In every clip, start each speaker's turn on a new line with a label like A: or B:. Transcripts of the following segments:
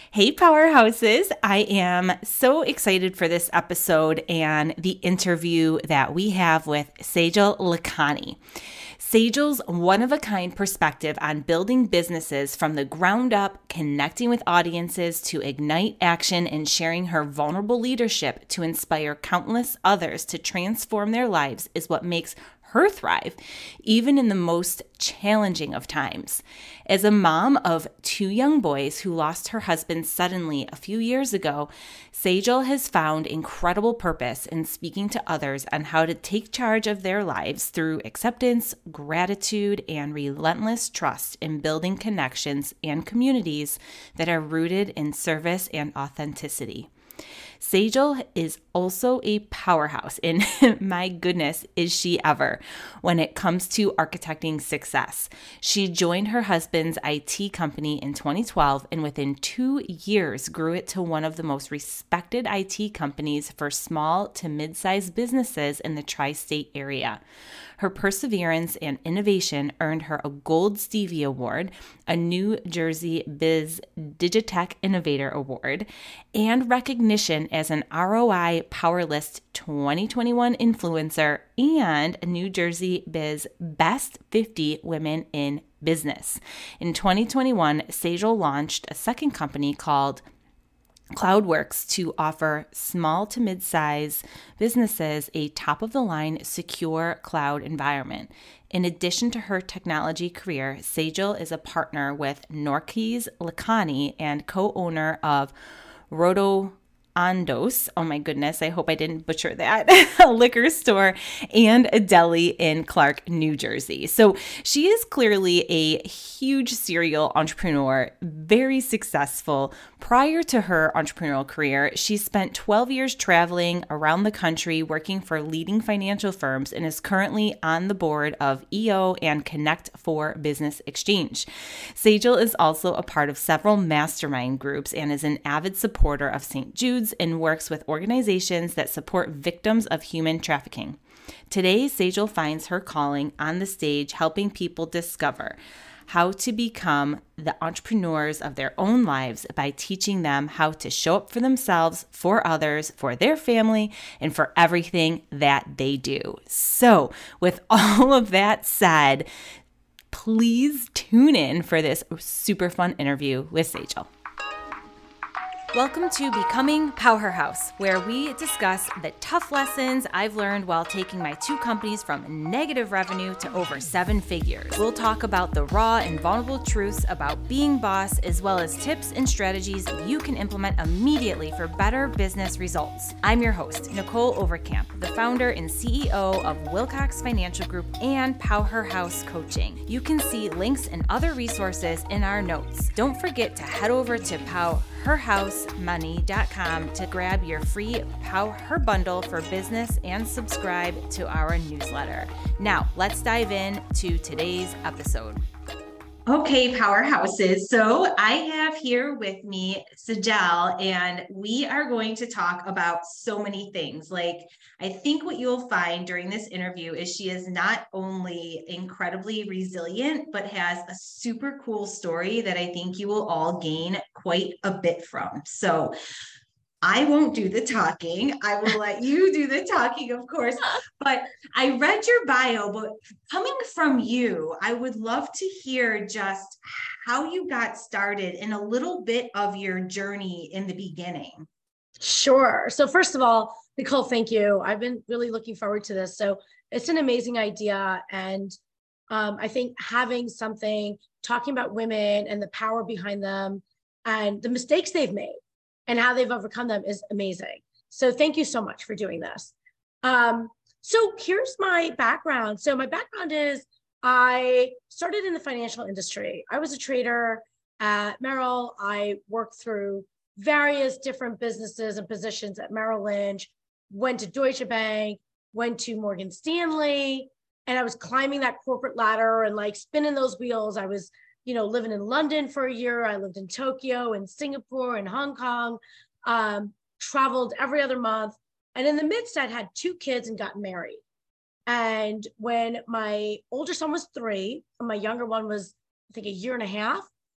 A: Hey, powerhouses. I am so excited for this episode and the interview that we have with Sejal Lakhani. Sejal's one of a kind perspective on building businesses from the ground up, connecting with audiences to ignite action, and sharing her vulnerable leadership to inspire countless others to transform their lives is what makes her thrive, even in the most challenging of times. As a mom of two young boys who lost her husband suddenly a few years ago, Sejal has found incredible purpose in speaking to others on how to take charge of their lives through acceptance, gratitude, and relentless trust in building connections and communities that are rooted in service and authenticity. Sejal is also a powerhouse, and my goodness, is she ever, when it comes to architecting success. She joined her husband's IT company in 2012 and within 2 years grew it to one of the most respected IT companies for small to mid-sized businesses in the tri-state area. Her perseverance and innovation earned her a Gold Stevie Award, a New Jersey Biz Digitech Innovator Award, and recognition as an ROI Powerlist 2021 influencer and a New Jersey Biz Best 50 Women in Business. In 2021, Sejal launched a second company called Cloudworks to offer small to mid-size businesses a top-of-the-line secure cloud environment. In addition to her technology career, Sejal is a partner with Norkeys Lakhani and co-owner of Roto Andos, oh my goodness, I hope I didn't butcher that, a liquor store and a deli in Clark, New Jersey. So she is clearly a huge serial entrepreneur, very successful. Prior to her entrepreneurial career, she spent 12 years traveling around the country working for leading financial firms and is currently on the board of EO and Connect for Business Exchange. Sejal is also a part of several mastermind groups and is an avid supporter of St. Jude's and works with organizations that support victims of human trafficking. Today, Sejal finds her calling on the stage helping people discover how to become the entrepreneurs of their own lives by teaching them how to show up for themselves, for others, for their family, and for everything that they do. So, with all of that said, please tune in for this super fun interview with Sejal. Welcome to Becoming Powerhouse, where we discuss the tough lessons I've learned while taking my two companies from negative revenue to over 7 figures. We'll talk about the raw and vulnerable truths about being boss, as well as tips and strategies you can implement immediately for better business results. I'm your host, Nicole Overcamp, the founder and CEO of Wilcox Financial Group and Powerhouse Coaching. You can see links and other resources in our notes. Don't forget to head over to herhousemoney.com to grab your free Her Bundle for business and subscribe to our newsletter. Now, let's dive in to today's episode. Okay, powerhouses. So I have here with me Sejal, and we are going to talk about so many things. Like, I think what you'll find during this interview is she is not only incredibly resilient, but has a super cool story that I think you will all gain quite a bit from. So I won't do the talking. I will let you do the talking, of course. But I read your bio, but coming from you, I would love to hear just how you got started and a little bit of your journey in the beginning.
B: Sure. So first of all, Nicole, thank you. I've been really looking forward to this. So it's an amazing idea. And I think having something talking about women and the power behind them and the mistakes they've made and how they've overcome them is amazing. So thank you so much for doing this. So here's my background. So my background is I started in the financial industry. I was a trader at Merrill. I worked through various different businesses and positions at Merrill Lynch, went to Deutsche Bank, went to Morgan Stanley, and I was climbing that corporate ladder and like spinning those wheels. I was living in London for a year. I lived in Tokyo and Singapore and Hong Kong, traveled every other month. And in the midst, I'd had 2 kids and got married. And when my older son was 3, and my younger one was, I think, a year and a half,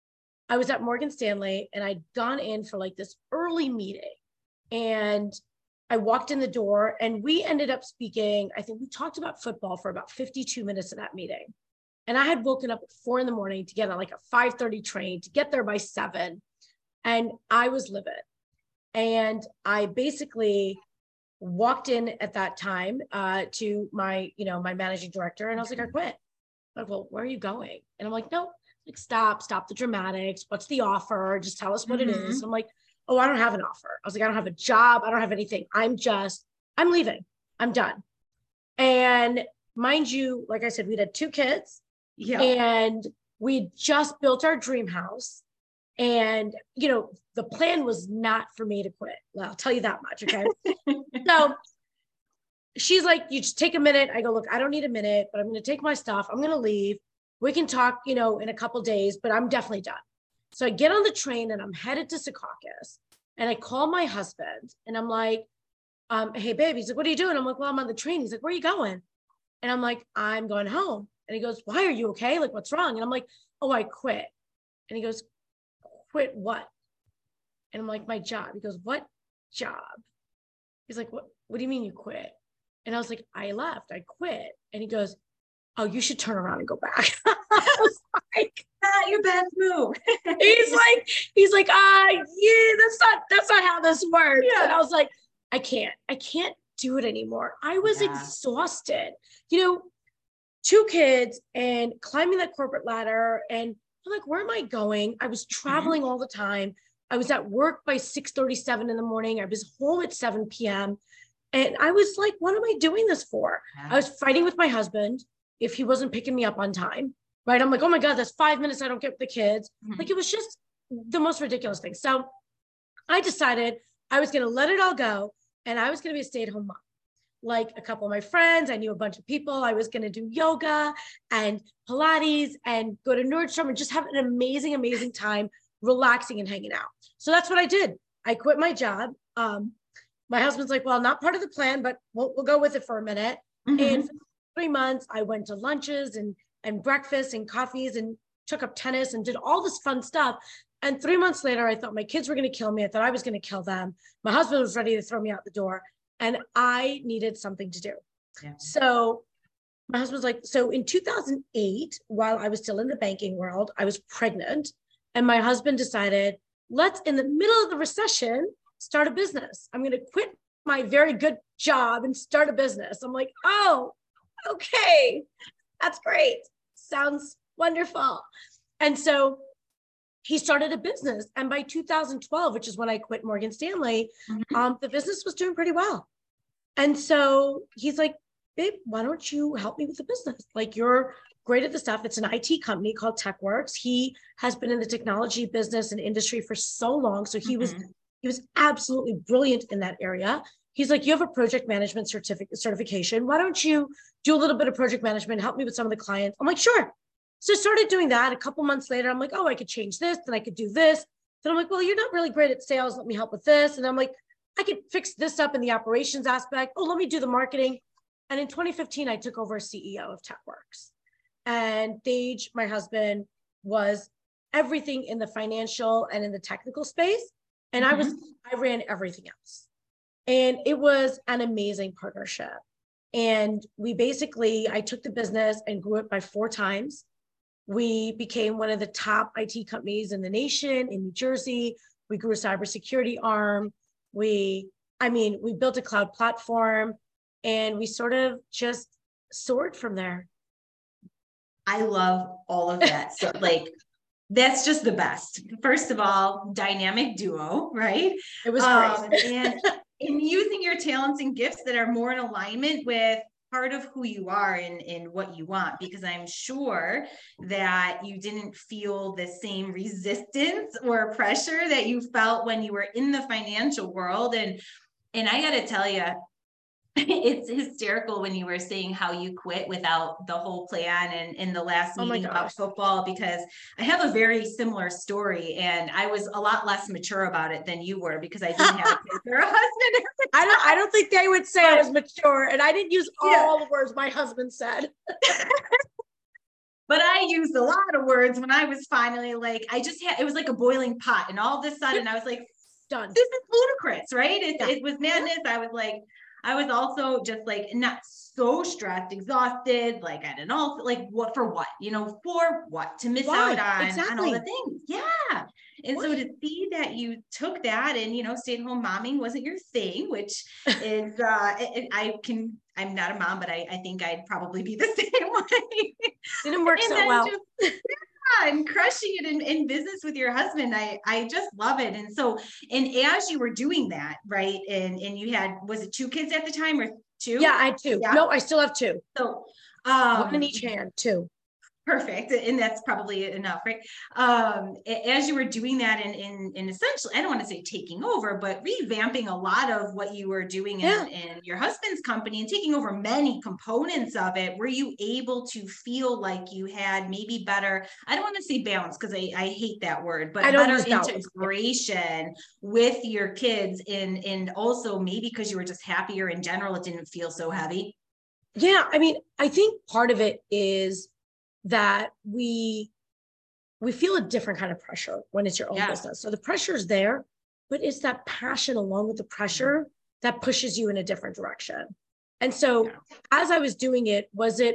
B: I was at Morgan Stanley and I'd gone in for like this early meeting, and I walked in the door and we ended up speaking. I think we talked about football for about 52 minutes in that meeting. And I had woken up at 4 a.m. to get on like a 5:30 train to get there by 7. And I was livid. And I basically walked in at that time to my, my managing director. And I was like, I quit. I'm like, well, where are you going? And I'm like, no, like, stop the dramatics. What's the offer? Just tell us what it is. And I'm like, oh, I don't have an offer. I was like, I don't have a job. I don't have anything. I'm leaving. I'm done. And mind you, like I said, we'd had 2 kids. Yeah. And we just built our dream house. And, the plan was not for me to quit. Well, I'll tell you that much. Okay. So she's like, you just take a minute. I go, look, I don't need a minute, but I'm going to take my stuff. I'm going to leave. We can talk, in a couple of days, but I'm definitely done. So I get on the train and I'm headed to Secaucus, and I call my husband and I'm like, hey, babe. He's like, what are you doing? I'm like, well, I'm on the train. He's like, where are you going? And I'm like, I'm going home. And he goes, why are you okay? Like, what's wrong? And I'm like, oh, I quit. And he goes, quit what? And I'm like, my job. He goes, what job? He's like, what do you mean you quit? And I was like, I left. I quit. And he goes, oh, you should turn around and go back. I was like,
A: your best move.
B: he's like, yeah, that's not how this works. Yeah. And I was like, I can't do it anymore. I was exhausted, 2 kids and climbing that corporate ladder. And I'm like, where am I going? I was traveling all the time. I was at work by 6:37 in the morning. I was home at 7 p.m. And I was like, what am I doing this for? I was fighting with my husband if he wasn't picking me up on time, right? I'm like, oh my God, that's 5 minutes I don't get with the kids. Like, it was just the most ridiculous thing. So I decided I was going to let it all go, and I was going to be a stay-at-home mom. Like a couple of my friends, I knew a bunch of people. I was going to do yoga and Pilates and go to Nordstrom and just have an amazing, amazing time relaxing and hanging out. So that's what I did. I quit my job. My husband's like, well, not part of the plan, but we'll go with it for a minute. And for 3 months, I went to lunches and breakfast and coffees and took up tennis and did all this fun stuff. And 3 months later, I thought my kids were going to kill me. I thought I was going to kill them. My husband was ready to throw me out the door, and I needed something to do. Yeah. So my husband's like, so in 2008, while I was still in the banking world, I was pregnant. And my husband decided, let's, in the middle of the recession, start a business. I'm going to quit my very good job and start a business. I'm like, oh, okay, that's great. Sounds wonderful. And so he started a business. And by 2012, which is when I quit Morgan Stanley, the business was doing pretty well. And so he's like, babe, why don't you help me with the business? Like, you're great at the stuff. It's an IT company called TechWorks. He has been in the technology business and industry for so long. So he was absolutely brilliant in that area. He's like, you have a project management certification. Why don't you do a little bit of project management, help me with some of the clients? I'm like, sure. So I started doing that. A couple months later, I'm like, oh, I could change this, then I could do this. Then I'm like, well, you're not really great at sales. Let me help with this. And I'm like, I could fix this up in the operations aspect. Oh, let me do the marketing. And in 2015, I took over as CEO of TechWorks. And Dage, my husband, was everything in the financial and in the technical space. And I ran everything else. And it was an amazing partnership. And I took the business and grew it by 4 times. We became one of the top IT companies in the nation, in New Jersey. We grew a cybersecurity arm. We built a cloud platform, and we sort of just soared from there.
A: I love all of that. So that's just the best. First of all, dynamic duo, right?
B: It was great.
A: And in using your talents and gifts that are more in alignment with part of who you are and what you want, because I'm sure that you didn't feel the same resistance or pressure that you felt when you were in the financial world. And I got to tell you, it's hysterical when you were saying how you quit without the whole plan and in the last meeting about football, because I have a very similar story, and I was a lot less mature about it than you were because I didn't have a kid or a husband.
B: I don't think they would say I was mature, and I didn't use all the words my husband said.
A: but I used a lot of words when I was finally like, it was like a boiling pot. And all of a sudden I was like,
B: Done.
A: this is ludicrous, right? It was madness. I was like, I was also just like not so stressed, exhausted, like I don't know, like what for what, for what to miss out on all the things. Yeah. And so to see that you took that and, stay-at-home momming wasn't your thing, which is, I'm not a mom, but I think I'd probably be the same way.
B: Didn't work so well.
A: And crushing it in business with your husband. I just love it. And so, and as you were doing that, right. And you had, was it 2 kids at the time or 2?
B: Yeah, I had 2. Yeah. No, I still have 2.
A: So,
B: one in each hand, 2.
A: Perfect. And that's probably enough, right? As you were doing that and essentially, I don't want to say taking over, but revamping a lot of what you were doing in your husband's company and taking over many components of it, were you able to feel like you had maybe better, I don't want to say balance because I hate that word, but better integration with your kids and also maybe because you were just happier in general, it didn't feel so heavy?
B: Yeah. I mean, I think part of it is that we feel a different kind of pressure when it's your own business. So the pressure is there, but it's that passion along with the pressure that pushes you in a different direction. And so as I was doing it,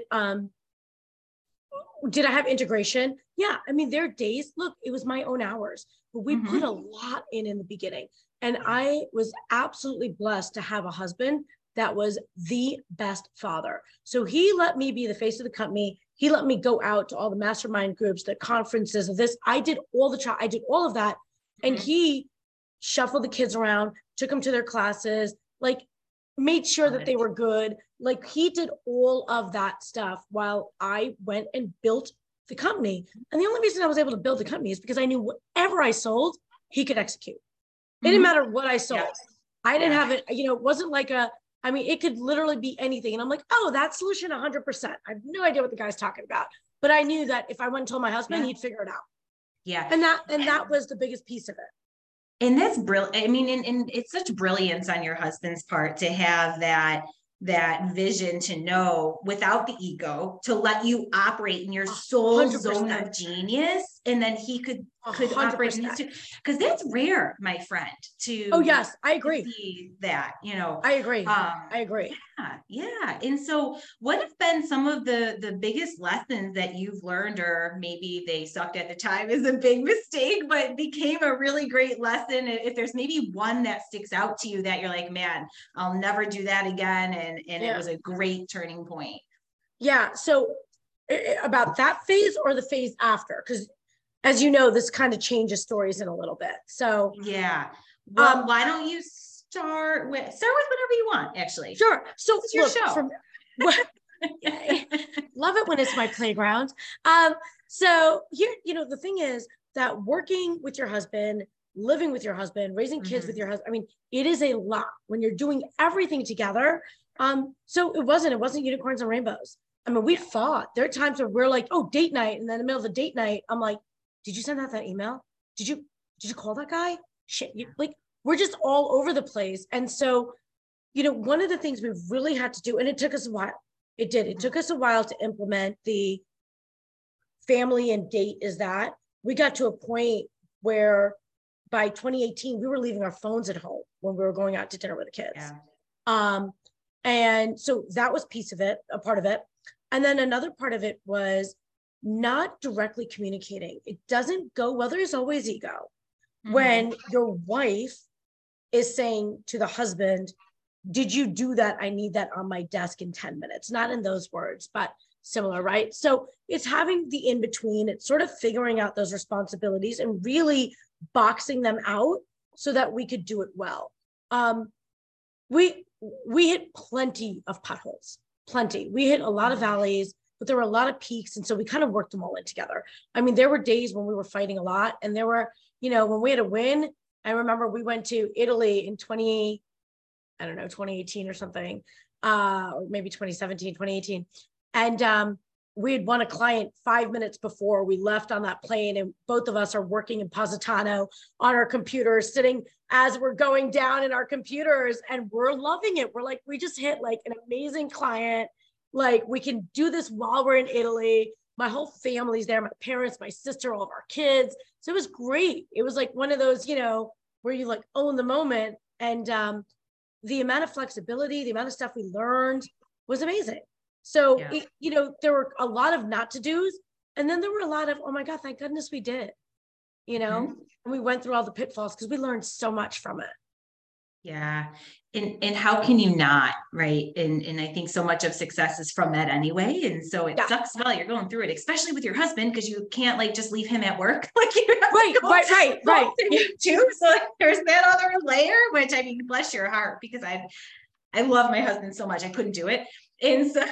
B: did I have integration? Yeah. I mean, there are days, look, it was my own hours, but we put a lot in the beginning. And I was absolutely blessed to have a husband that was the best father. So he let me be the face of the company. He let me go out to all the mastermind groups, the conferences of this. I did all of that. And he shuffled the kids around, took them to their classes, like made sure that they were good. Like he did all of that stuff while I went and built the company. And the only reason I was able to build the company is because I knew whatever I sold, he could execute. It didn't matter what I sold. I didn't have it, it wasn't like it could literally be anything. And I'm like, oh, that solution 100%. I have no idea what the guy's talking about. But I knew that if I went and told my husband, he'd figure it out.
A: Yeah.
B: And that was the biggest piece of it.
A: And that's brilliant. I mean, and it's such brilliance on your husband's part to have that vision, to know without the ego, to let you operate in your soul
B: 100%.
A: zone of genius. And then he could 100%. Operate in his, because that's rare, my friend, to.
B: Oh yes, I agree.
A: See that,
B: I agree. I agree.
A: Yeah. And so what have been some of the biggest lessons that you've learned, or maybe they sucked at the time is a big mistake, but became a really great lesson? If there's maybe one that sticks out to you that you're like, man, I'll never do that again. And it was a great turning point.
B: Yeah. So about that phase or the phase after? Because as you know, this kind of changes stories in a little bit. So
A: yeah. Well, why don't you start with whatever you want, actually.
B: Sure. So
A: this is your show.
B: Love it when it's my playground. So here, the thing is that working with your husband, living with your husband, raising kids with your husband, I mean, it is a lot when you're doing everything together. So it wasn't unicorns and rainbows. I mean, we fought. There are times where we're like, oh, date night. And then in the middle of the date night, I'm like, did you send out that email? Did you call that guy? Shit. We're just all over the place. And so, one of the things we really had to do, and it took us a while. It did. It took us a while to implement the family and date, is that we got to a point where by 2018, we were leaving our phones at home when we were going out to dinner with the kids. Yeah. And so that was a part of it. And then another part of it was not directly communicating. It doesn't go well. There's always ego. When your wife is saying to the husband, did you do that? I need that on my desk in 10 minutes. Not in those words, but similar, right? So it's having the in-between. It's sort of figuring out those responsibilities and really boxing them out so that we could do it well. We hit plenty of potholes, plenty. We hit a lot of valleys, but there were a lot of peaks. And so we kind of worked them all in together. I mean, there were days when we were fighting a lot, and there were, when we had a win. I remember we went to Italy in 2018 or something, or maybe 2017, 2018. And we had won a client 5 minutes before we left on that plane. And both of us are working in Positano on our computers, sitting as we're going down in our computers, and we're loving it. We're like, we just hit like an amazing client. Like, we can do this while we're in Italy. my whole family's there, my parents, my sister, all of our kids. So it was great. It was like one of those, where you like own the moment. And the amount of flexibility, the amount of stuff we learned was amazing. So, there were a lot of not to do's. And then there were a lot of, oh my God, thank goodness we did, and we went through all the pitfalls because we learned so much from it.
A: Yeah. And how can you not, right? And I think so much of success is from that anyway. And so it sucks while you're going through it, especially with your husband, because you can't like just leave him at work. Like you have
B: right.
A: Too. So like, there's that other layer, which I mean, bless your heart, because I love my husband so much. I couldn't do it. And so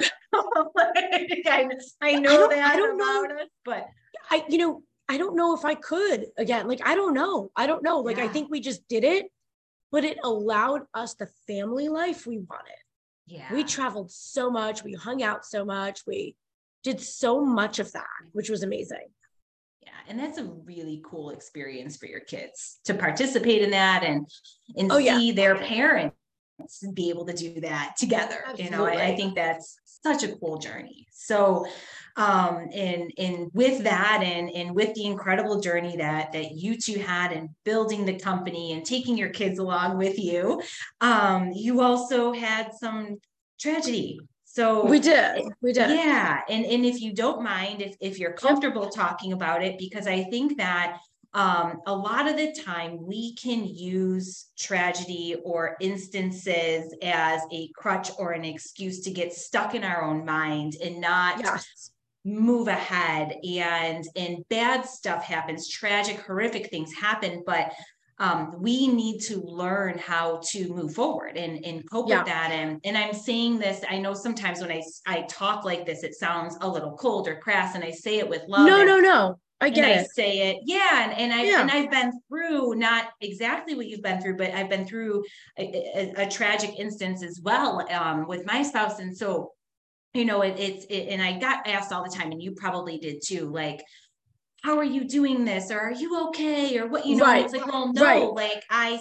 A: I know that about us, but
B: I don't know if I could again. Like, I don't know. Like, I think we just did it, but it allowed us the family life we wanted. Yeah. We traveled so much. We hung out so much. We did so much of that, which was amazing.
A: Yeah. And that's a really cool experience for your kids to participate in that and see their parents be able to do that together. Absolutely. I think that's such a cool journey. So, and with that, and with the incredible journey that you two had in building the company and taking your kids along with you, you also had some tragedy. So
B: we did.
A: Yeah. And if you don't mind, if you're comfortable talking about it, because I think that a lot of the time we can use tragedy or instances as a crutch or an excuse to get stuck in our own mind and not move ahead. And bad stuff happens, tragic, horrific things happen, but we need to learn how to move forward and cope with that. And I'm saying this, I know sometimes when I talk like this, it sounds a little cold or crass, and I say it with love.
B: No. I get it.
A: I say it. Yeah. And I've been through not exactly what you've been through, but I've been through a tragic instance as well, with my spouse. And so, and I got asked all the time, and you probably did too, like, how are you doing this? Or are you okay? Or what,
B: Right.
A: It's like, well, no, like I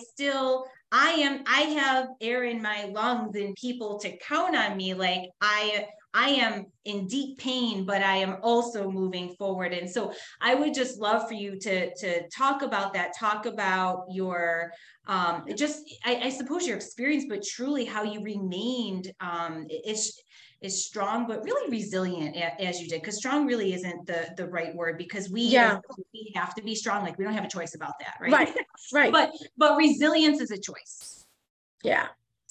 A: have air in my lungs and people to count on me. Like I am in deep pain, but I am also moving forward. And so I would just love for you to talk about that, talk about your, I suppose your experience, but truly how you remained, is strong, but really resilient as you did. Because strong really isn't the right word, because we have to be strong. Like we don't have a choice about that. Right. But resilience is a choice.
B: Yeah.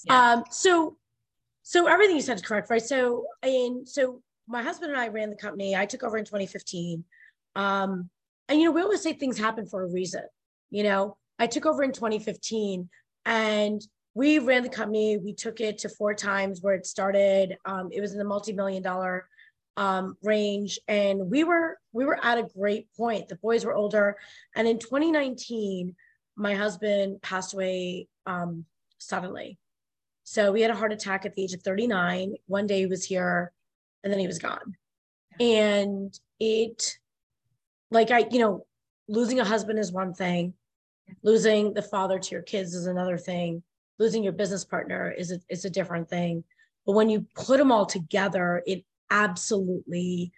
B: So everything you said is correct, right? So my husband and I ran the company. I took over in 2015. And we always say things happen for a reason. I took over in 2015 and we ran the company. We took it to 4 times where it started. It was in the multi-million-dollar range, and we were at a great point. The boys were older, and in 2019, my husband passed away suddenly. So we had a heart attack at the age of 39. One day he was here, and then he was gone. And it, losing a husband is one thing. Losing the father to your kids is another thing. Losing your business partner is a different thing. But when you put them all together, it absolutely,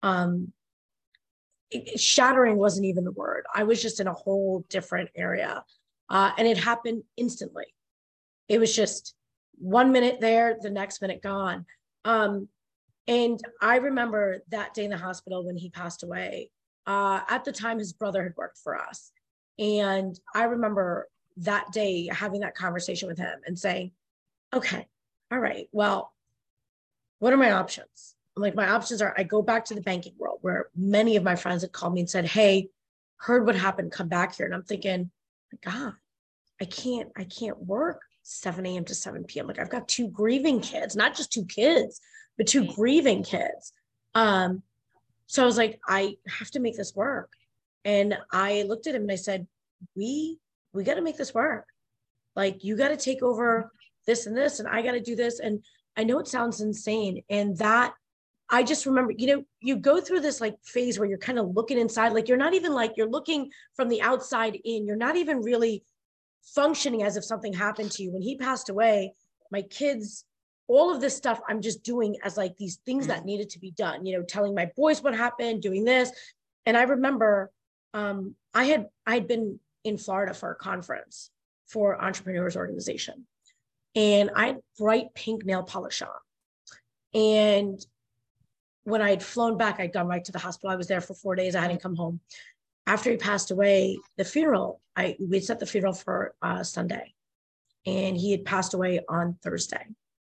B: shattering wasn't even the word. I was just in a whole different area. And it happened instantly. It was just 1 minute there, the next minute gone. And I remember that day in the hospital when he passed away. At the time, his brother had worked for us. And I remember that day having that conversation with him and saying, okay, all right, well, what are my options? I'm like, my options are, I go back to the banking world where many of my friends had called me and said, hey, heard what happened, come back here. And I'm thinking, God, I can't work 7 a.m. to 7 p.m. Like I've got 2 grieving kids, not just 2 kids, but 2 grieving kids. So I was like, I have to make this work. And I looked at him and I said, we got to make this work. Like, you got to take over this and this, and I got to do this. And I know it sounds insane. And that, I just remember, you go through this like phase where you're kind of looking inside, like you're not even like, you're looking from the outside in, you're not even really functioning as if something happened to you. When he passed away, my kids all of this stuff I'm just doing as like these things that needed to be done, telling my boys what happened, doing this. And I remember I had been in Florida for a conference for Entrepreneurs Organization, and I had bright pink nail polish on. And when I had flown back, I'd gone right to the hospital. I was there for 4 days. I hadn't come home. After he passed away, the funeral, we set the funeral for Sunday, and he had passed away on Thursday.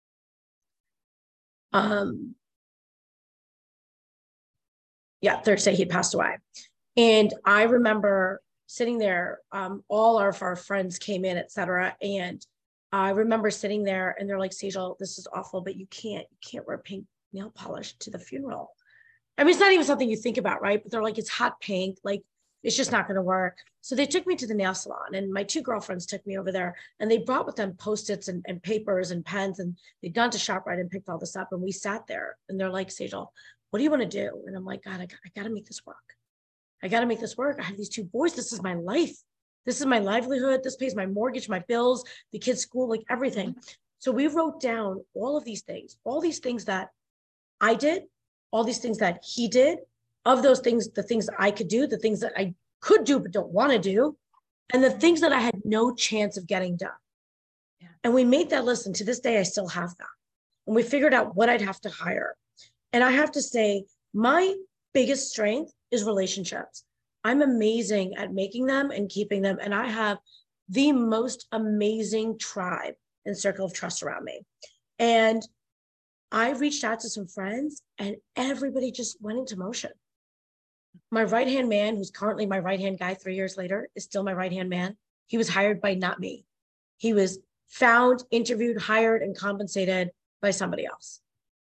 B: Thursday he passed away. And I remember sitting there, all of our friends came in, et cetera. And I remember sitting there and they're like, Sejal, this is awful, but you can't wear pink nail polish to the funeral. I mean, it's not even something you think about, right? But they're like, it's hot pink, like it's just not going to work. So they took me to the nail salon, and my two girlfriends took me over there, and they brought with them Post-its and papers and pens, and they'd gone to ShopRite and picked all this up. And we sat there and they're like, Sejal, what do you want to do? And I'm like, God, I got to make this work. I got to make this work. I have these two boys. This is my life. This is my livelihood. This pays my mortgage, my bills, the kids' school, like everything. So we wrote down all of these things that I did, all these things that he did, of those things, the things I could do, the things that I could do but don't want to do, and the things that I had no chance of getting done. Yeah. And we made that list, and to this day, I still have that. And we figured out what I'd have to hire. And I have to say, my biggest strength is relationships. I'm amazing at making them and keeping them. And I have the most amazing tribe and circle of trust around me. And I reached out to some friends, and everybody just went into motion. My right-hand man, who's currently my right-hand guy 3 years later, is still my right-hand man. He was hired by not me. He was found, interviewed, hired, and compensated by somebody else.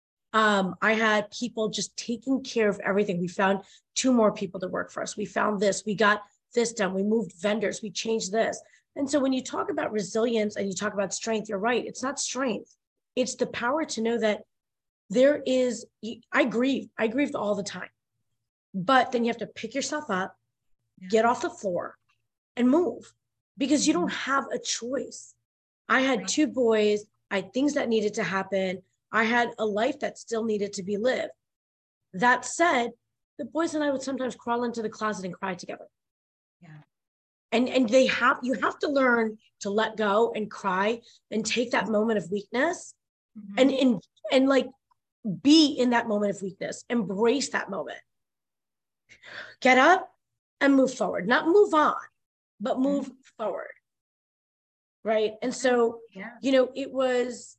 B: I had people just taking care of everything. We found 2 more people to work for us. We found this, we got this done. We moved vendors, we changed this. And so when you talk about resilience and you talk about strength, you're right. It's not strength. It's the power to know that there is, I grieved all the time, but then you have to pick yourself up, get off the floor and move, because you don't have a choice. I had 2 boys. I had things that needed to happen. I had a life that still needed to be lived. That said, the boys and I would sometimes crawl into the closet and cry together. Yeah. And you have to learn to let go and cry and take that moment of weakness and like be in that moment of weakness, embrace that moment, get up and move forward, not move on, but move forward. Right. And so, it was,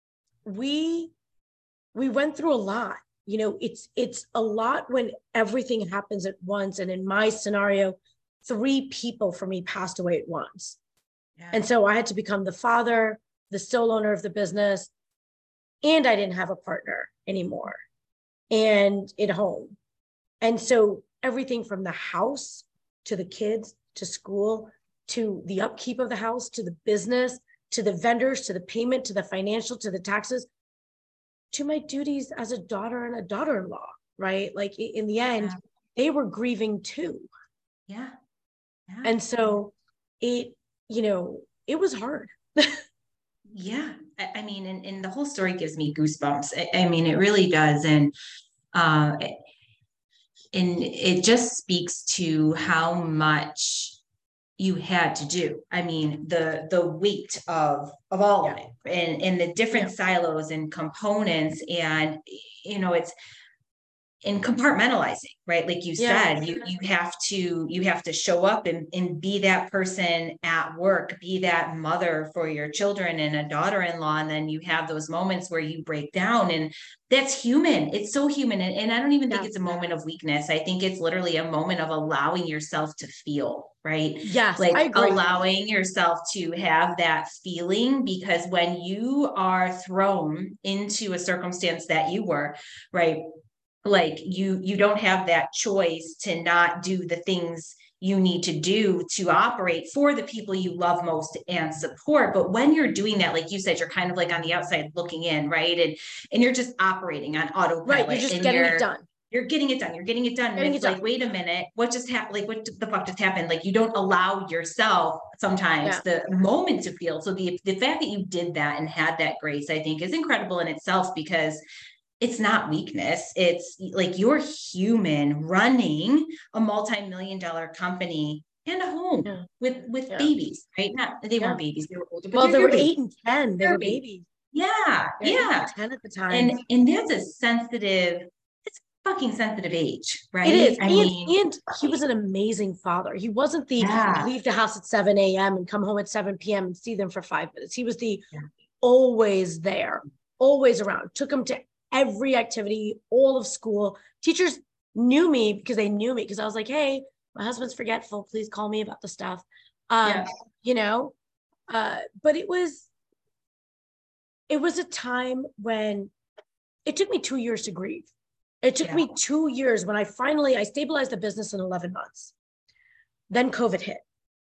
B: we went through a lot. It's a lot when everything happens at once. And in my scenario, 3 people for me passed away at once. Yeah. And so I had to become the father, the sole owner of the business, and I didn't have a partner anymore and at home. And so everything from the house to the kids to school to the upkeep of the house to the business to the vendors to the payment to the financial to the taxes to my duties as a daughter and a daughter-in-law, right? Like in the end, they were grieving too. Yeah. And so it was hard.
A: Yeah. I mean, and the whole story gives me goosebumps. I mean, it really does. And it just speaks to how much you had to do. I mean, the weight of all of it and the different silos and components. And, it's in compartmentalizing, right? Like you said, you have to show up and be that person at work, be that mother for your children and a daughter-in-law. And then you have those moments where you break down, and that's human. It's so human. And I don't even think it's a moment of weakness. I think it's literally a moment of allowing yourself to feel, right?
B: Yes.
A: Like allowing yourself to have that feeling, because when you are thrown into a circumstance that you were, right, like you don't have that choice to not do the things you need to do to operate for the people you love most and support. But when you're doing that, like you said, you're kind of like on the outside looking in, right? And you're just operating on autopilot.
B: Right, you're just getting it done.
A: you're getting it done. You're getting it done. And
B: Getting
A: it's
B: it
A: like,
B: done.
A: wait a minute, what just happened? Like, what the fuck just happened? Like, you don't allow yourself sometimes
B: Yeah.
A: the moment to feel. So the fact that you did that and had that grace, I think is incredible in itself, because it's not weakness. It's like you're human running a multi-million dollar company and a home
B: Yeah.
A: with
B: Yeah.
A: babies, right? Not, they
B: Yeah.
A: weren't babies, they were older, but
B: Well, they
A: they're
B: were
A: babies.
B: 8 and 10. They
A: They're
B: were
A: babies.
B: babies.
A: Yeah.
B: They're 8
A: Yeah.
B: and 10 at the time.
A: And that's a sensitive, it's a fucking sensitive age,
B: It
A: right?
B: is.
A: I mean,
B: And he was an amazing father. He wasn't the
A: yeah.
B: leave the house at 7 a.m. and come home at 7 p.m. and see them for 5 minutes. He was the
A: Yeah.
B: always there, always around. Took him to every activity, all of school. Teachers knew me because they knew me because I was like, hey, my husband's forgetful. Please call me about the stuff.
A: Yeah.
B: You know, but it was a time when it took me 2 years to grieve. It took me 2 years when I stabilized the business in 11 months. Then COVID hit.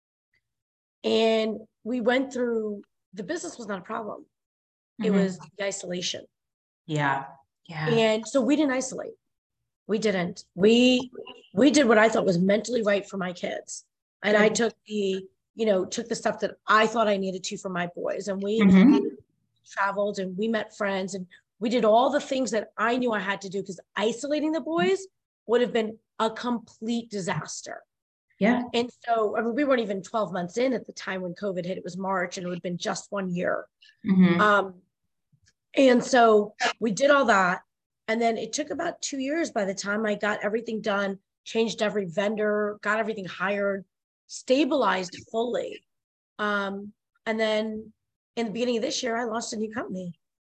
B: And we went through, the business was not a problem. It was the isolation.
A: Yeah. Yeah.
B: And so we didn't isolate. We didn't. We did what I thought was mentally right for my kids. And I took the stuff that I thought I needed to for my boys. And we traveled and we met friends and we did all the things that I knew I had to do, because isolating the boys would have been a complete disaster.
A: Yeah.
B: And so, I mean, we weren't even 12 months in at the time when COVID hit. It was March and it would have been just 1 year. And so we did all that. And then it took about 2 years by the time I got everything done, changed every vendor, got everything hired, stabilized fully. And then in the beginning of this year, I launched a new company.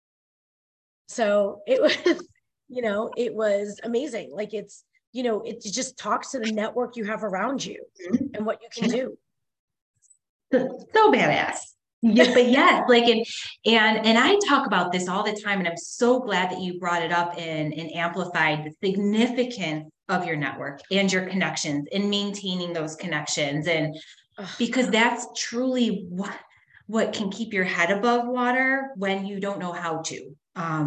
B: So it was, it was amazing. Like it just talks to the network you have around you and what you can do.
A: So badass. Yeah, but yes, like and I talk about this all the time, and I'm so glad that you brought it up and amplified the significance of your network and your connections and maintaining those connections, and because that's truly what can keep your head above water when you don't know how to.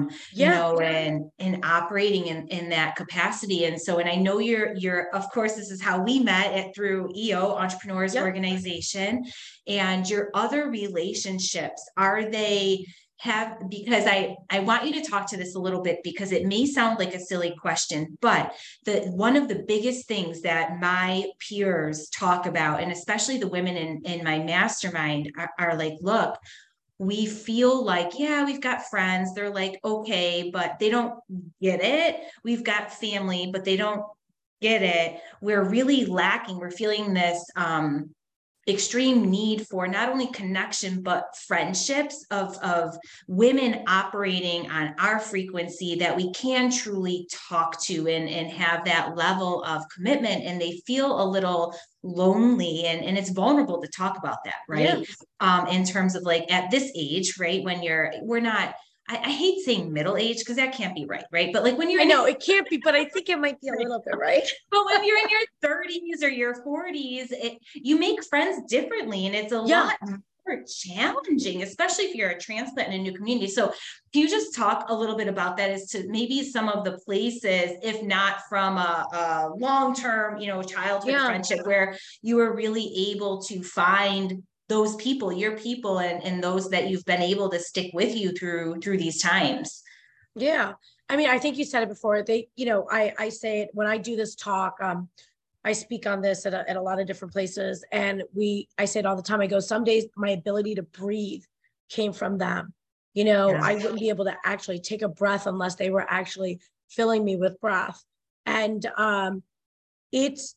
A: And operating in that capacity. And so, and I know you're, of course, this is how we met through EO Entrepreneurs Organization, and your other relationships, because I want you to talk to this a little bit, because it may sound like a silly question, but one of the biggest things that my peers talk about, and especially the women in my mastermind are like, look, we feel like, yeah, we've got friends. They're like, okay, but they don't get it. We've got family, but they don't get it. We're really lacking. We're feeling this extreme need for not only connection, but friendships of women operating on our frequency that we can truly talk to and have that level of commitment. And they feel a little lonely, and it's vulnerable to talk about that, right? In terms of like at this age, right? When we're not, I hate saying middle age because that can't be right, right? But like when you're,
B: I know it can't be, but I think it might be a little bit right.
A: But when you're in your 30s or your 40s, you make friends differently, and it's a lot more challenging, especially if you're a transplant in a new community. So can you just talk a little bit about that, as to maybe some of the places, if not from a long-term, childhood friendship, where you were really able to find those people, your people, and those that you've been able to stick with you through these times?
B: Yeah. I mean, I think you said it before. I say it when I do this talk. I speak on this at a lot of different places, and I say it all the time. I go, some days my ability to breathe came from them. I wouldn't be able to actually take a breath unless they were actually filling me with breath. And it's,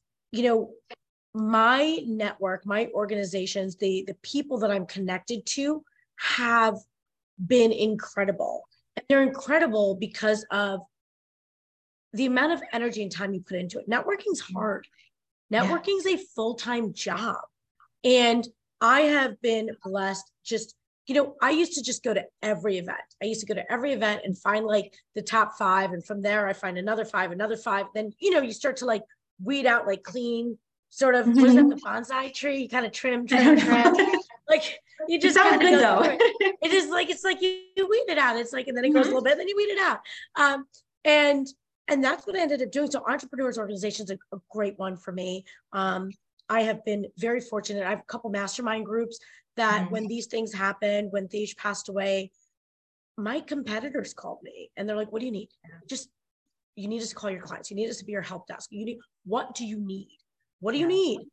B: my network, my organizations, the people that I'm connected to have been incredible. And they're incredible because of the amount of energy and time you put into it. Networking's hard. Networking's a full-time job. And I have been blessed. I used to just go to every event. And find like the top 5. And from there, I find another 5. Then, you start to like weed out, like clean, sort of, what is that, the bonsai tree? You kind of trim. Like you just
A: sounds good though.
B: It is like, it's like you weed it out. It's like, and then it grows a little bit, and then you weed it out. And And that's what I ended up doing. So Entrepreneurs Organization is a great one for me. I have been very fortunate. I have a couple mastermind groups that when these things happened, when Tej passed away, my competitors called me and they're like, what do you need? You need us to call your clients. You need us to be your help desk. What do you need? What do you need?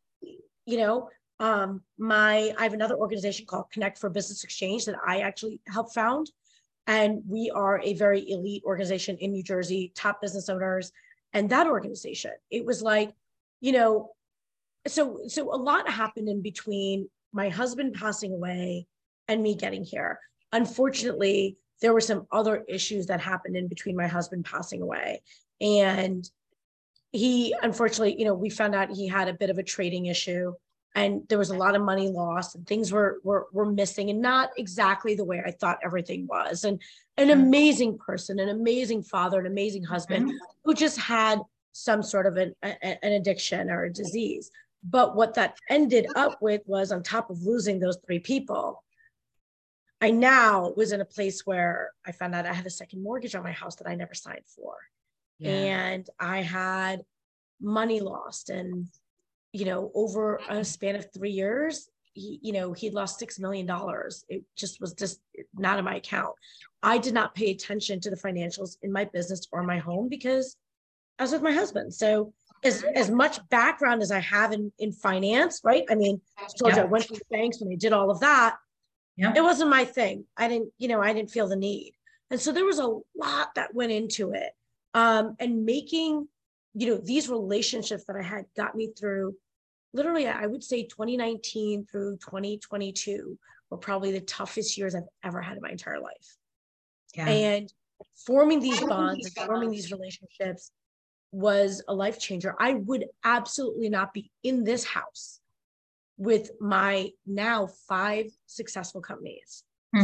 B: I have another organization called Connect for Business Exchange that I actually helped found. And we are a very elite organization in New Jersey, top business owners. And that organization, it was like, so a lot happened in between my husband passing away and me getting here. Unfortunately, there were some other issues that happened in between my husband passing away. And he, unfortunately, we found out he had a bit of a trading issue and there was a lot of money lost and things were missing and not exactly the way I thought everything was. And an amazing person, an amazing father, an amazing husband who just had some sort of an addiction or a disease. But what that ended up with was, on top of losing those 3 people, I now was in a place where I found out I had a second mortgage on my house that I never signed for. Yeah. And I had money lost. And, over a span of 3 years, he'd lost $6 million. It was just not in my account. I did not pay attention to the financials in my business or my home because I was with my husband. So as much background as I have in finance, right? I mean, I told you I went to the banks when I did all of that. Yeah. It wasn't my thing. I didn't feel the need. And so there was a lot that went into it. And making, these relationships that I had got me through, literally, I would say 2019 through 2022 were probably the toughest years I've ever had in my entire life. Yeah. And forming these bonds and forming these relationships was a life changer. I would absolutely not be in this house with my now 5 successful companies,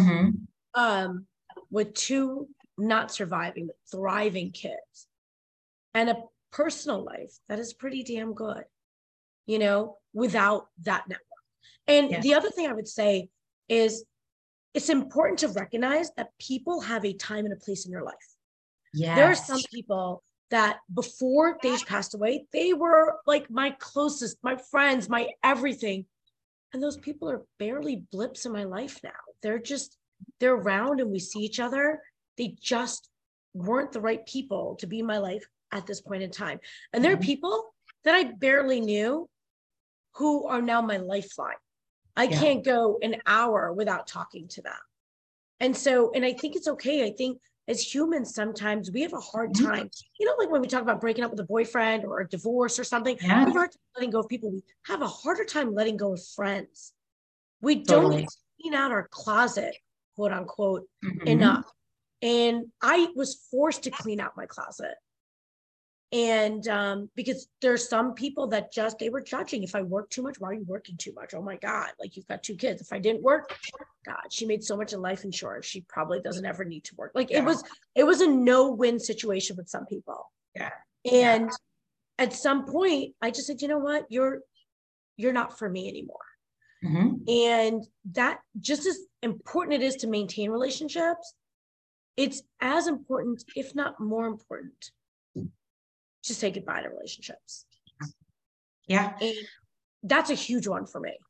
B: with 2 not surviving, but thriving kids, and a personal life that is pretty damn good, without that network. And the other thing I would say is it's important to recognize that people have a time and a place in your life. Yes. There are some people that before Tej passed away, they were like my closest, my friends, my everything. And those people are barely blips in my life now. They're around and we see each other. They just weren't the right people to be in my life at this point in time. And there are people that I barely knew who are now my lifeline. I can't go an hour without talking to them. And I think it's okay. I think as humans, sometimes we have a hard time, like when we talk about breaking up with a boyfriend or a divorce or something, we have a hard time letting go of people. We have a harder time letting go of friends. We don't clean out our closet, quote unquote, enough. And I was forced to clean out my closet. And because there's some people that they were judging. If I work too much, why are you working too much? Oh my God, like you've got 2 kids. If I didn't work, God, she made so much in life insurance. She probably doesn't ever need to work. Like it was a no-win situation with some people. Yeah. And at some point I just said, you know what, you're not for me anymore. And that, just as important it is to maintain relationships, it's as important, if not more important, to say goodbye to relationships. Yeah. And that's a huge one for me.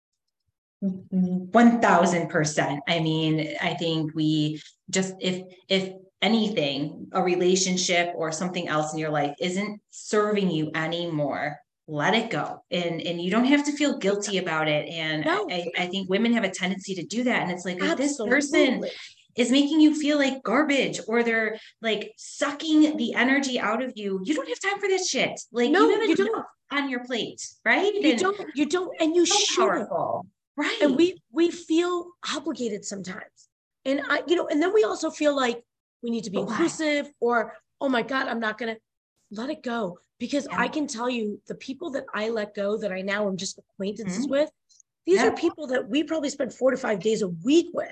A: 1000%. I mean, I think we just, if anything, a relationship or something else in your life isn't serving you anymore, let it go. And you don't have to feel guilty about it. And no. I think women have a tendency to do that. And it's like, if this person is making you feel like garbage, or they're like sucking the energy out of you, you don't have time for this shit. Like, no, you don't on your plate, right?
B: You don't, and you should.
A: Right.
B: And we feel obligated sometimes. And and then we also feel like we need to be inclusive, or, oh my God, I'm not going to let it go. Because I can tell you, the people that I let go, that I now am just acquaintances with, these are people that we probably spend 4 to 5 days a week with.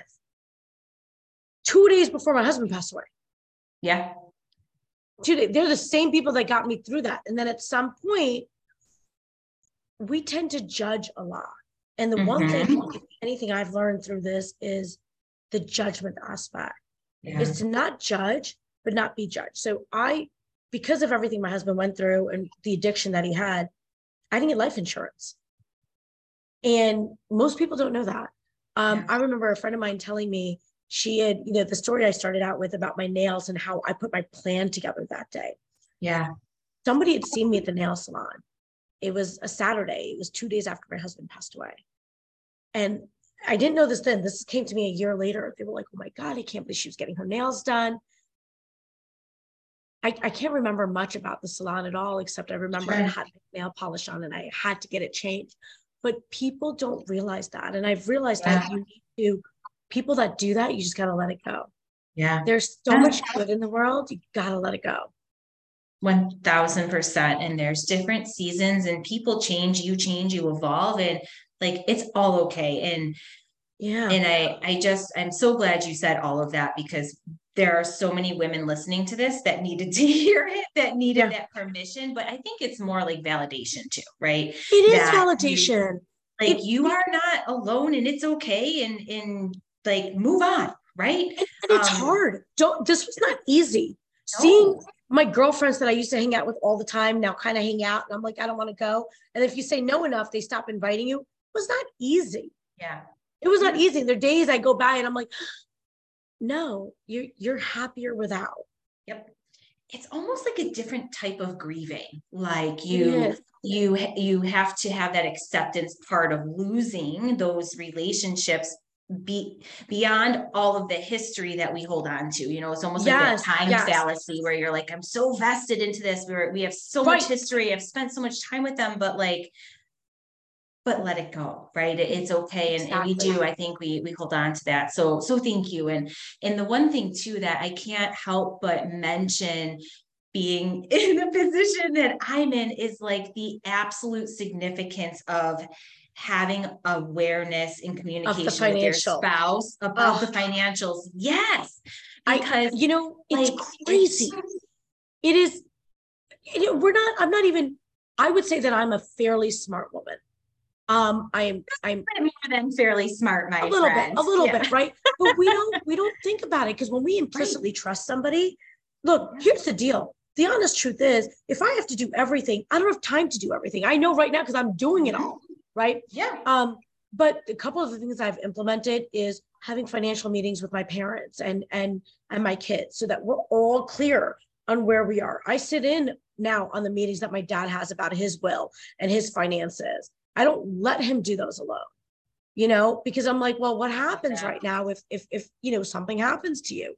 B: 2 days before my husband passed away.
A: Yeah.
B: 2 days. They're the same people that got me through that. And then at some point, we tend to judge a lot. And the one thing, if anything I've learned through this, is the judgment aspect. Is to not judge, but not be judged. So because of everything my husband went through and the addiction that he had, I didn't get life insurance. And most people don't know that. I remember a friend of mine telling me she had, the story I started out with about my nails and how I put my plan together that day.
A: Yeah.
B: Somebody had seen me at the nail salon. It was a Saturday. It was 2 days after my husband passed away. And I didn't know this then. This came to me a year later. They were like, oh my God, I can't believe she was getting her nails done. I can't remember much about the salon at all, except I remember I had nail polish on and I had to get it changed. But people don't realize that. And I've realized that you need to, people that do that, you just got to let it go.
A: Yeah.
B: There's so much good in the world. You got to let it go.
A: 1000%. And there's different seasons and people change, you evolve, and like, it's all okay. And I'm so glad you said all of that, because there are so many women listening to this that needed to hear it, that needed that permission. But I think it's more like validation too, right?
B: It is validation.
A: You are not alone, and it's okay. And like, move on. Right.
B: And it's hard. This was not easy. No. Seeing my girlfriends that I used to hang out with all the time now kind of hang out. And I'm like, I don't want to go. And if you say no enough, they stop inviting you. It was not easy.
A: Yeah.
B: It was not easy. There are days I go by and I'm like, no, you're happier without.
A: Yep. It's almost like a different type of grieving. Like you have to have that acceptance part of losing those relationships beyond all of the history that we hold on to. It's almost like that time fallacy where you're like, I'm so vested into this. We have so much history. I've spent so much time with them, but let it go, right? It's okay. And we do, I think we hold on to that. So thank you. And the one thing too, that I can't help but mention being in the position that I'm in is like the absolute significance of having awareness and communication with your spouse about the financials. Yes. Because
B: it's crazy. It is, I would say that I'm a fairly smart woman. I'm
A: more than fairly smart, my
B: a little bit, right? But we don't think about it, because when we implicitly trust somebody, look, here's the deal. The honest truth is, if I have to do everything, I don't have time to do everything. I know right now because I'm doing it all, right?
A: Yeah.
B: But a couple of the things I've implemented is having financial meetings with my parents and my kids, so that we're all clear on where we are. I sit in now on the meetings that my dad has about his will and his finances. I don't let him do those alone, because I'm like, well, what happens right now if something happens to you?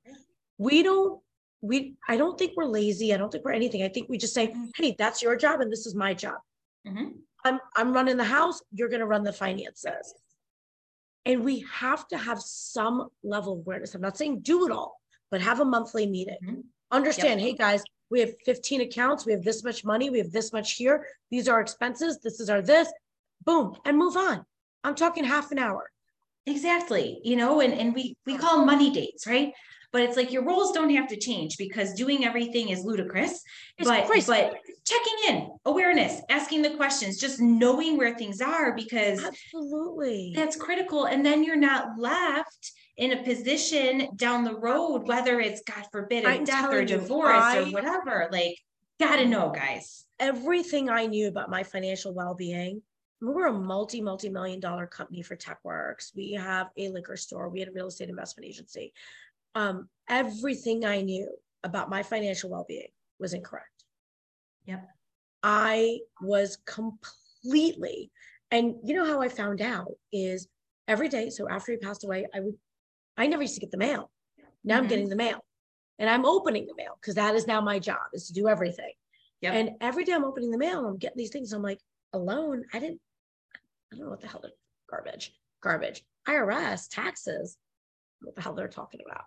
B: I don't think we're lazy. I don't think we're anything. I think we just say, hey, that's your job and this is my job. Mm-hmm. I'm running the house. You're going to run the finances. And we have to have some level of awareness. I'm not saying do it all, but have a monthly meeting. Mm-hmm. Understand, hey guys, we have 15 accounts. We have this much money. We have this much here. These are our expenses. This is our this. Boom, and move on. I'm talking half an hour.
A: Exactly. And we call them money dates, right? But it's like your roles don't have to change, because doing everything is ludicrous. But checking in, awareness, asking the questions, just knowing where things are, because
B: absolutely
A: that's critical. And then you're not left in a position down the road, whether it's, God forbid, a death or divorce or whatever. Like, gotta know, guys.
B: Everything I knew about my financial well-being. We're a multi-million dollar company for TechWorks. We have a liquor store. We had a real estate investment agency. Everything I knew about my financial well-being was incorrect.
A: Yep. I
B: was completely, and how I found out is every day. So after he passed away, I never used to get the mail. Now I'm getting the mail, and I'm opening the mail, because that is now my job, is to do everything. Yep. And every day I'm opening the mail and I'm getting these things. I'm like, alone, I don't know what the hell they're garbage. IRS, taxes, what the hell they're talking about.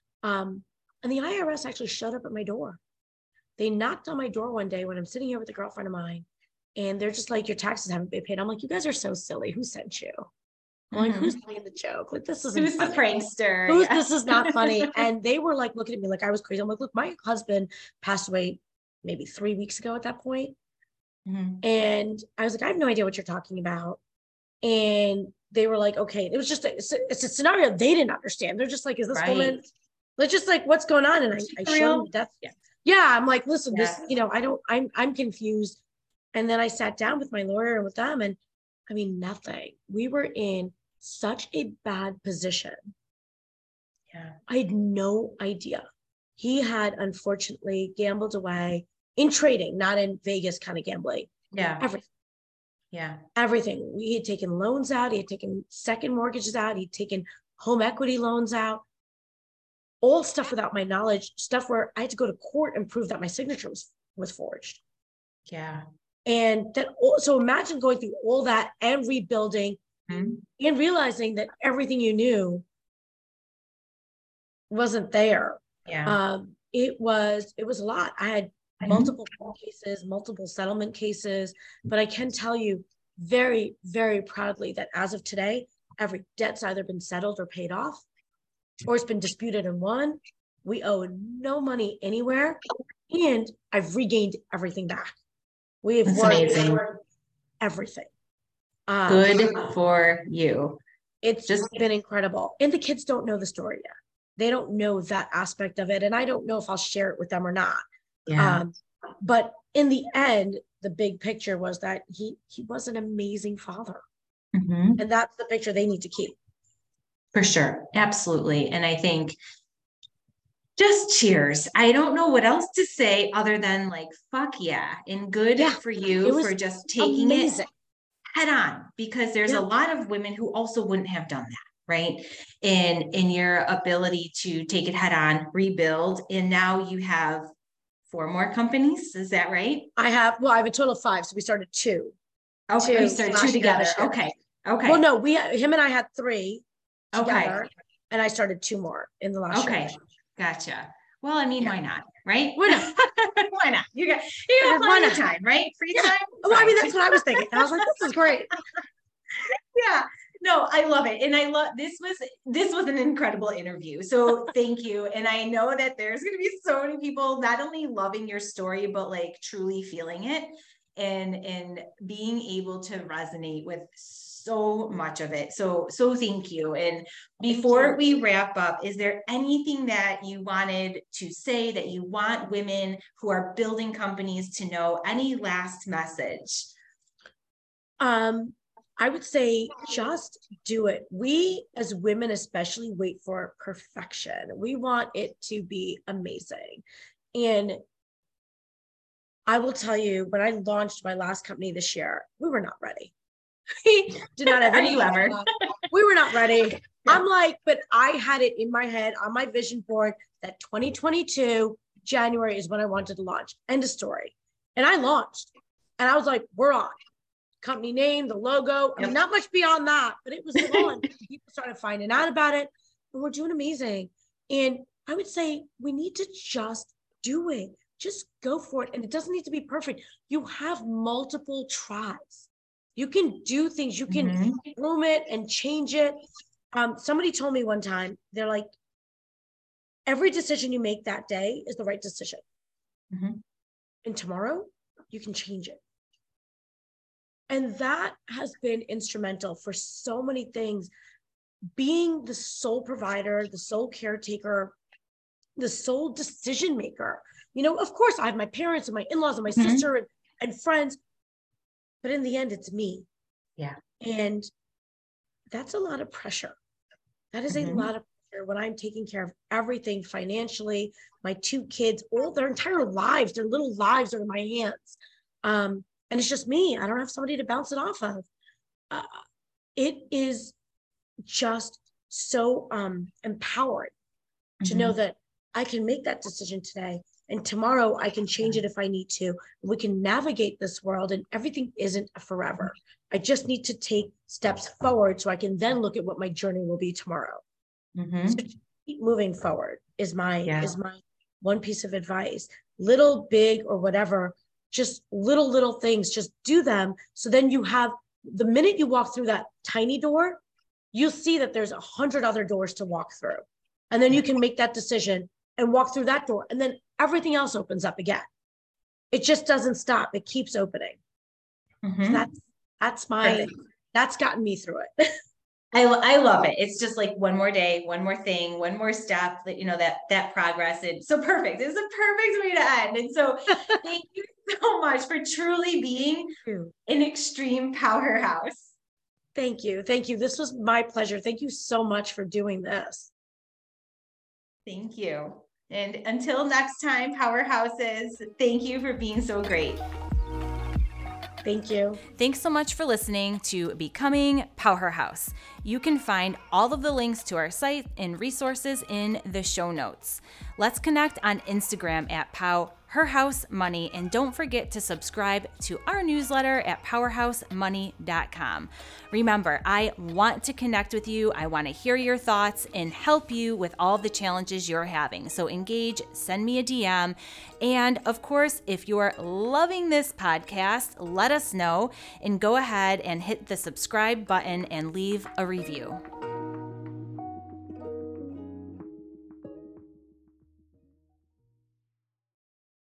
B: And the IRS actually showed up at my door. They knocked on my door one day when I'm sitting here with a girlfriend of mine, and they're just like, your taxes haven't been paid. I'm like, you guys are so silly. Who sent you? I'm like, who's playing the joke? Like, this isn't
A: Who's
B: funny.
A: The prankster?
B: This is not funny. And they were like looking at me like I was crazy. I'm like, look, my husband passed away maybe 3 weeks ago at that point. And I was like, I have no idea what you're talking about. And they were like, okay. It was just it's a scenario they didn't understand. They're just like, is this woman? They're just like, what's going on? And I showed them that's Yeah. I'm like, listen,
A: Yes.
B: this, I'm confused. And then I sat down with my lawyer and with them, and I mean, nothing. We were in such a bad position.
A: Yeah.
B: I had no idea. He had unfortunately gambled away in trading, not in Vegas kind of gambling.
A: Yeah.
B: Everything.
A: Yeah.
B: Everything. We had taken loans out. He had taken second mortgages out. He'd taken home equity loans out. All stuff without my knowledge, stuff where I had to go to court and prove that my signature was forged.
A: Yeah.
B: And that, so imagine going through all that and rebuilding
A: Mm-hmm.
B: and realizing that everything you knew wasn't there.
A: Yeah.
B: It was a lot. I had multiple cases, multiple settlement cases, but I can tell you very, very proudly that as of today, every debt's either been settled or paid off, or it's been disputed and won. We owe no money anywhere, and I've regained everything back. We have
A: That's
B: won
A: amazing.
B: everything.
A: Good for you.
B: It's just been incredible. And the kids don't know the story yet. They don't know that aspect of it. And I don't know if I'll share it with them or not.
A: Yeah.
B: But in the end, the big picture was that he was an amazing father.
A: Mm-hmm.
B: And that's the picture they need to keep.
A: For sure. Absolutely. And I think just cheers. I don't know what else to say other than like, fuck yeah. And good for you for just taking
B: amazing.
A: it head on, because there's a lot of women who also wouldn't have done that. Right. And in your ability to take it head on, rebuild. And now you have 4 more companies. Is that right?
B: I have a total of 5. So we started 2.
A: Okay. You started 2 together. Okay. Okay.
B: Well, no, him and I had 3 together,
A: okay.
B: And I started 2 more in the last year.
A: Okay. Gotcha. Well, I mean, why not? Right?
B: Why not?
A: Why not? You got plenty of time, right? Free time.
B: Well, I mean, that's what I was thinking. I was like, this is great.
A: Yeah. No, I love it. And I love this was an incredible interview. So thank you. And I know that there's going to be so many people not only loving your story, but like truly feeling it and being able to resonate with so much of it. So thank you. And before we wrap up, is there anything that you wanted to say that you want women who are building companies to know? Any last message?
B: I would say just do it. We as women especially wait for perfection. We want it to be amazing. And I will tell you, when I launched my last company this year, we were not ready. We did not have any lever. We were not ready. I'm like, but I had it in my head on my vision board that 2022 January is when I wanted to launch. End of story. And I launched. And I was like, we're on. Company name, the logo. I mean, not much beyond that, but it was on. People started finding out about it, and we're doing amazing. And I would say we need to just do it. Just go for it. And it doesn't need to be perfect. You have multiple tries. You can do things. You can groom it and change it. Somebody told me one time, they're like, every decision you make that day is the right decision. And tomorrow you can change it. And that has been instrumental for so many things. Being the sole provider, the sole caretaker, the sole decision maker. You know, of course, I have my parents and my in-laws and my sister and friends, but in the end, it's me.
A: Yeah.
B: And that's a lot of pressure. That is a lot of pressure when I'm taking care of everything financially, my 2 kids, all their entire lives, their little lives are in my hands. And it's just me. I don't have somebody to bounce it off of. It is just so empowering to know that I can make that decision today, and tomorrow I can change it if I need to. We can navigate this world, and everything isn't forever. I just need to take steps forward so I can then look at what my journey will be tomorrow. So keep moving forward is my one piece of advice. Little, big, or whatever. Just little things, just do them. So then you have, the minute you walk through that tiny door, you'll see that there's 100 other doors to walk through. And then you can make that decision and walk through that door. And then everything else opens up again. It just doesn't stop. It keeps opening. So that's gotten me through it.
A: I love it. It's just like one more day, one more thing, one more step that, that progress. And so perfect. It's a perfect way to end. And so thank you so much for truly being an extreme powerhouse.
B: Thank you. Thank you. This was my pleasure. Thank you so much for doing this.
A: Thank you. And until next time, powerhouses, thank you for being so great.
B: Thank you.
A: Thanks so much for listening to Becoming Powerhouse. You can find all of the links to our site and resources in the show notes. Let's connect on Instagram at PowHerHouseMoney, and don't forget to subscribe to our newsletter at powerhousemoney.com. Remember, I want to connect with you. I want to hear your thoughts and help you with all the challenges you're having. So engage, send me a DM. And of course, if you're loving this podcast, let us know and go ahead and hit the subscribe button and leave a review.